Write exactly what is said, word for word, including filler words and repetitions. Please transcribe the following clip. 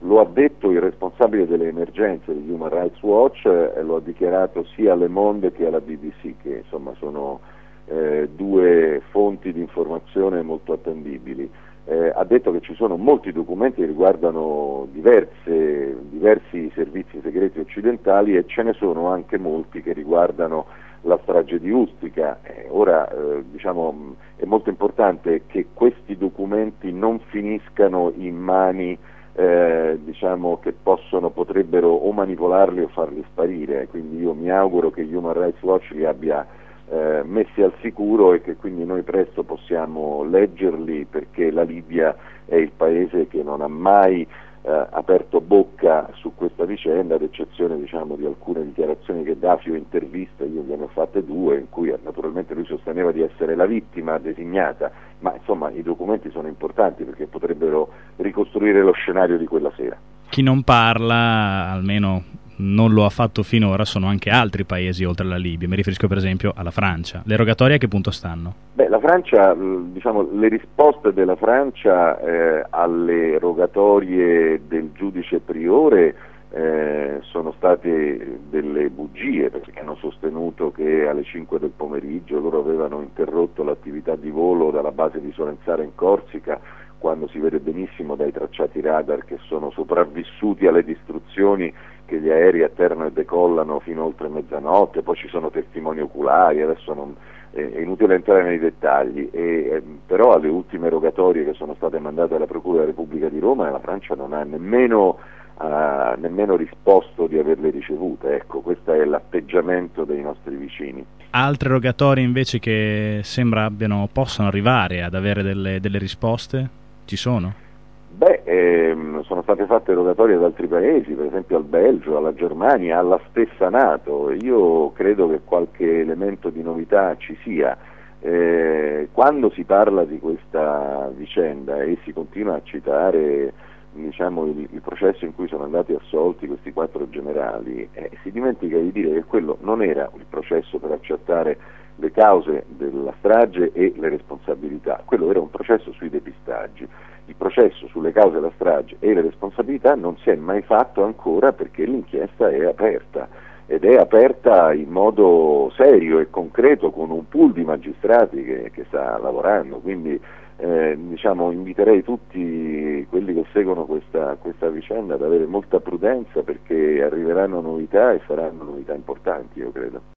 lo ha detto il responsabile delle emergenze di Human Rights Watch, e lo ha dichiarato sia a Le Monde che alla B B C, che insomma sono eh, due fonti di informazione molto attendibili. Eh, ha detto che ci sono molti documenti che riguardano diverse, diversi servizi segreti occidentali, e ce ne sono anche molti che riguardano la strage di Ustica. Eh, ora eh, diciamo, è molto importante che questi documenti non finiscano in mani eh, diciamo, che possono, potrebbero o manipolarli o farli sparire, quindi io mi auguro che Human Rights Watch li abbia Eh, messi al sicuro e che quindi noi presto possiamo leggerli, perché la Libia è il paese che non ha mai eh, aperto bocca su questa vicenda, ad eccezione diciamo, di alcune dichiarazioni che Gheddafi o interviste, io gliene ho fatte due, in cui naturalmente lui sosteneva di essere la vittima designata, ma insomma i documenti sono importanti perché potrebbero ricostruire lo scenario di quella sera. Chi non parla, almeno non lo ha fatto finora, sono anche altri paesi oltre alla Libia. Mi riferisco per esempio alla Francia. Le rogatorie a che punto stanno? Beh, la Francia, diciamo, le risposte della Francia eh, alle rogatorie del giudice Priore eh, sono state delle bugie, perché hanno sostenuto che alle cinque del pomeriggio loro avevano interrotto l'attività di volo dalla base di Solenzara in Corsica, quando si vede benissimo dai tracciati radar che sono sopravvissuti alle distruzioni, che gli aerei atterrano e decollano fino oltre mezzanotte, poi ci sono testimoni oculari, adesso non, eh, è inutile entrare nei dettagli, e, eh, però alle ultime rogatorie che sono state mandate alla Procura della Repubblica di Roma la Francia non ha nemmeno, uh, nemmeno risposto di averle ricevute. Ecco, questo è l'atteggiamento dei nostri vicini. Altre rogatorie invece che sembra abbiano, possano arrivare ad avere delle, delle risposte, ci sono? Beh, ehm, sono state fatte rogatorie ad altri paesi, per esempio al Belgio, alla Germania, alla stessa NATO. Io credo che qualche elemento di novità ci sia. Eh, quando si parla di questa vicenda e si continua a citare, diciamo, il, il processo in cui sono andati assolti questi quattro generali, eh, si dimentica di dire che quello non era il processo per accertare le cause della strage e le responsabilità, quello era un processo sui depistaggi. Il processo sulle cause della strage e le responsabilità non si è mai fatto ancora, perché l'inchiesta è aperta, ed è aperta in modo serio e concreto con un pool di magistrati che, che sta lavorando, quindi eh, diciamo, inviterei tutti quelli che seguono questa, questa vicenda ad avere molta prudenza, perché arriveranno novità e saranno novità importanti, io credo.